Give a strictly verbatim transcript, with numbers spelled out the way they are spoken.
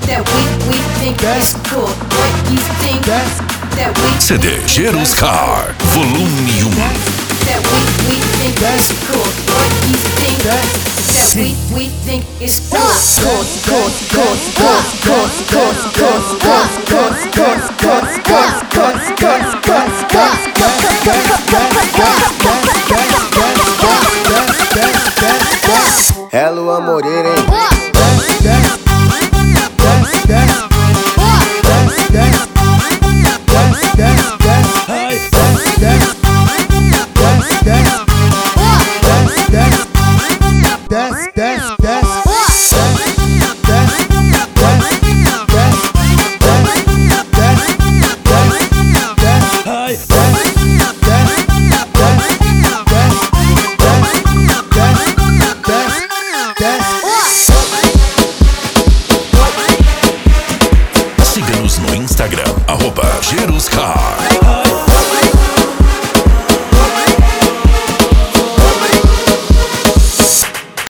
that we we think is cool. What you think that we C D Gerus Car, volume um. that we we think is cool. What you think that we we think is cool. Cool, cool, cool, cool, cool, cool, cool, cool, cool, cool, cool, cool, cool, cool. Hello, Amoreira, hein? Siga-nos no Instagram, arroba Gerus Car.